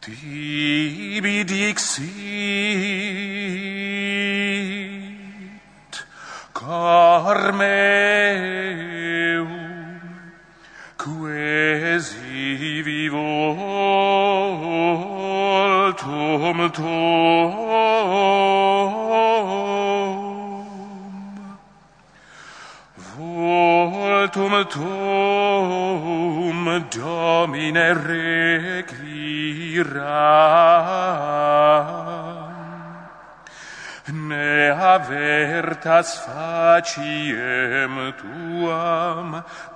Tibi dixit cor meum, quasi vivoltum tuum, Domine requiram, ne avertas faciem tuam.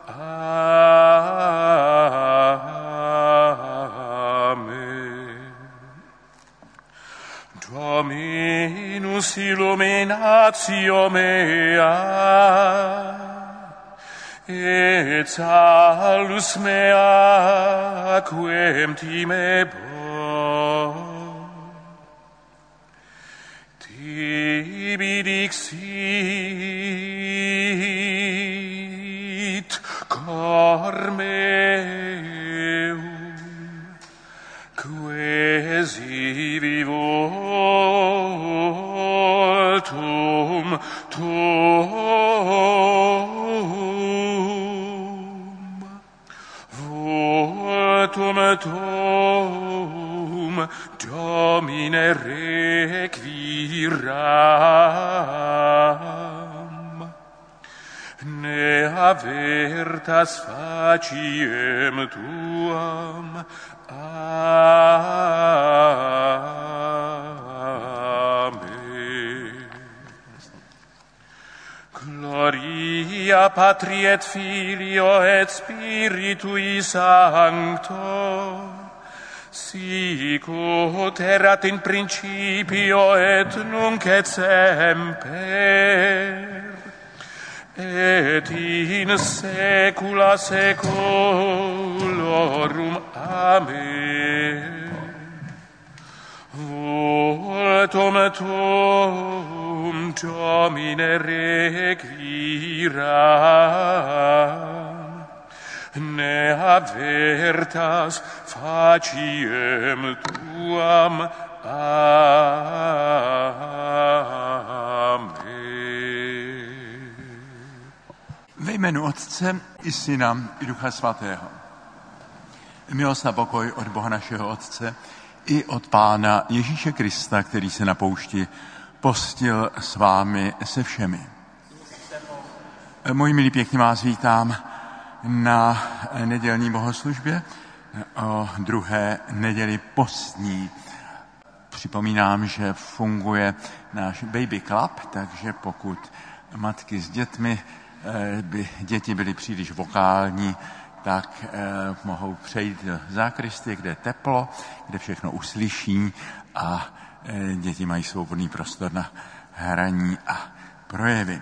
Amen. Dominus illuminatio mea, et salus mea quem timebo. Tibi dixit cor meum, quasi vivoltum tuum, Domine requiram, ne avertas faciem tuam. Amen. Gloria Patri et Filio et Spiritui Sancto, sic ut erat in principio et nunc et semper, et in saecula saeculorum. Amen. Voltum tuum, Domine requiram, ne avertas faciem tuam. Amen. Ve jménu Otce i Syna i Ducha Svatého. Milost a pokoj od Boha našeho Otce i od Pána Ježíše Krista, který se na poušti postil s vámi se všemi. Moji milí, pěkně vás vítám na nedělní bohoslužbě o druhé neděli postní. Připomínám, že funguje náš Baby Club, takže pokud matky s dětmi by děti byly příliš vokální, tak mohou přejít do zákristie, kde je teplo, kde všechno uslyší a děti mají svobodný prostor na hraní a projevy.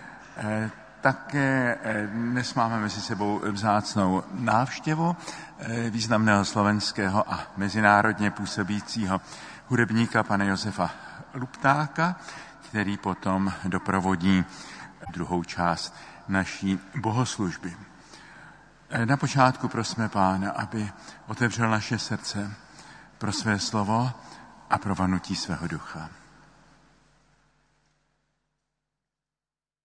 Také dnes máme mezi sebou vzácnou návštěvu významného slovenského a mezinárodně působícího hudebníka pana Josefa Luptáka, který potom doprovodí druhou část naší bohoslužby. Na počátku prosme Pána, aby otevřel naše srdce pro své slovo a pro vanutí svého ducha.